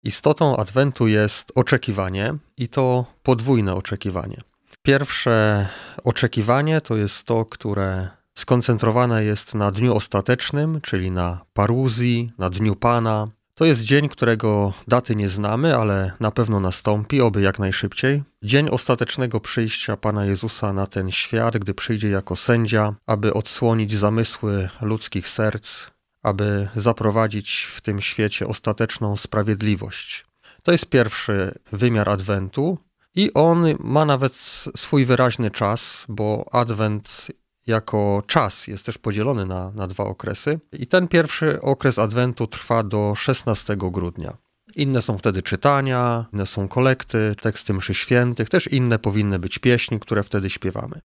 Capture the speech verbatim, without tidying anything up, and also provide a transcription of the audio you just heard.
Istotą Adwentu jest oczekiwanie i to podwójne oczekiwanie. Pierwsze oczekiwanie to jest to, które skoncentrowane jest na dniu ostatecznym, czyli na paruzji, na Dniu Pana. To jest dzień, którego daty nie znamy, ale na pewno nastąpi, oby jak najszybciej. Dzień ostatecznego przyjścia Pana Jezusa na ten świat, gdy przyjdzie jako sędzia, aby odsłonić zamysły ludzkich serc, aby zaprowadzić w tym świecie ostateczną sprawiedliwość. To jest pierwszy wymiar Adwentu i on ma nawet swój wyraźny czas, bo Adwent jako czas jest też podzielony na, na dwa okresy i ten pierwszy okres Adwentu trwa do szesnastego grudnia. Inne są wtedy czytania, inne są kolekty, teksty mszy świętych, też inne powinny być pieśni, które wtedy śpiewamy.